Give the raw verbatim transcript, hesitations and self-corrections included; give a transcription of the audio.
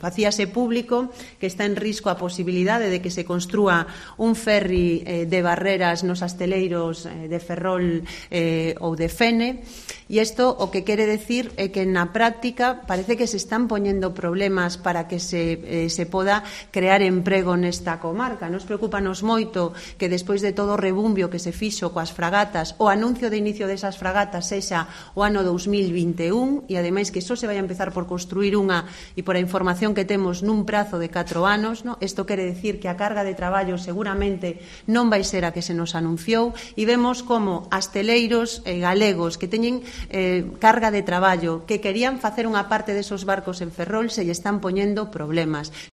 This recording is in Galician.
Facíase público que está en risco a posibilidade de que se construa un ferry eh, de barreras nos asteleiros eh, de Ferrol eh, ou de Fene, e isto o que quere decir é que na práctica parece que se están poñendo problemas para que se, eh, se poda crear emprego nesta comarca. Nos preocupanos moito que despois de todo o rebumbio que se fixo coas fragatas, o anuncio de inicio desas fragatas sexa o ano dous mil vinte e un, e ademais que só se vai a empezar por construir unha, e por a información que temos nun prazo de catro anos, no? Isto quere decir que a carga de traballo seguramente non vai ser a que se nos anunciou, e vemos como asteleiros eh, galegos que teñen eh, carga de traballo, que querían facer unha parte desos barcos en Ferrol, se lle están poñendo problemas.